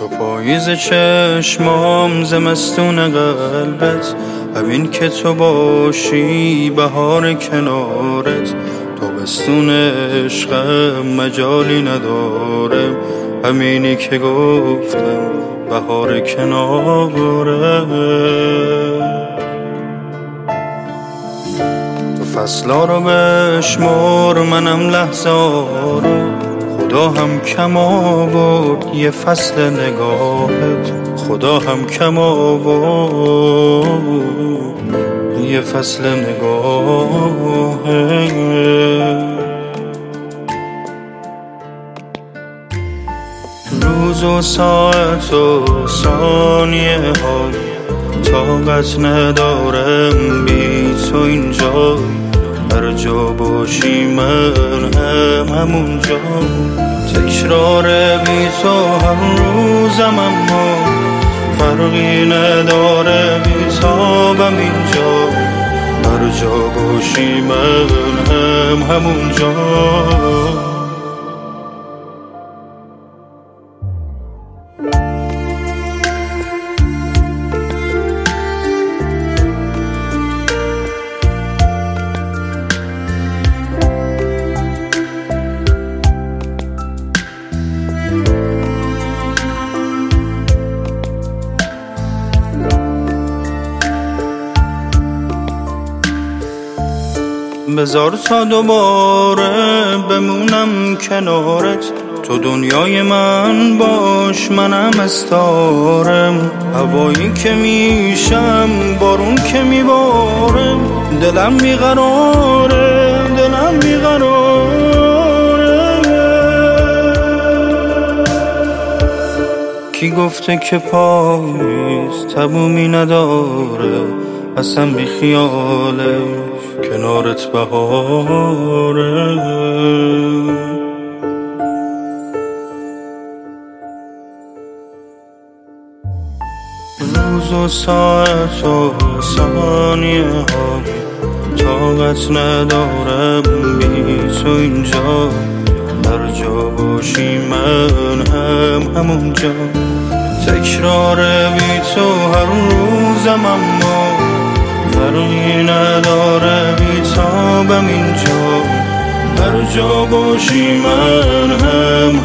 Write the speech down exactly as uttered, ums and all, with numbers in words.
تو پاییز چشمام، زمستون قلبت، همین که تو باشی بهار کنارت. تابستون عشقم مجالی نداره، همینی که گفتم بهار کنارت. تو فصلا رو بشمر، منم لحظه رو، خدا هم کم آورد یه فصل نگاهت، خدا هم کم آورد یه فصل نگاهت. روز و ساعت و ثانیه ها طاقت ندارم بی تو اینجا. هر جا باشی من هم همونجا، تکرار بی تو هر روزم، اما فرقی نداره بی تابم اینجا. هر جا باشی من هم همونجا. بذار تا دوباره بمونم کنارت، تو دنیای من باش منم استارم. هوایی که میشم بارون که میبارم، دلم بیقراره دلم بیقراره. کی گفته که پاییز تمومی نداره، اصلا بی خیالش کنارت بهاره. روز و ساعت و ثانیه ها طاقت ندارم بی تو اینجا. هر جا باشی من هم همونجا، تکرار بی تو هر روزم، اما فرقی نداره بی تابم اینجا. هر جا باشی من هم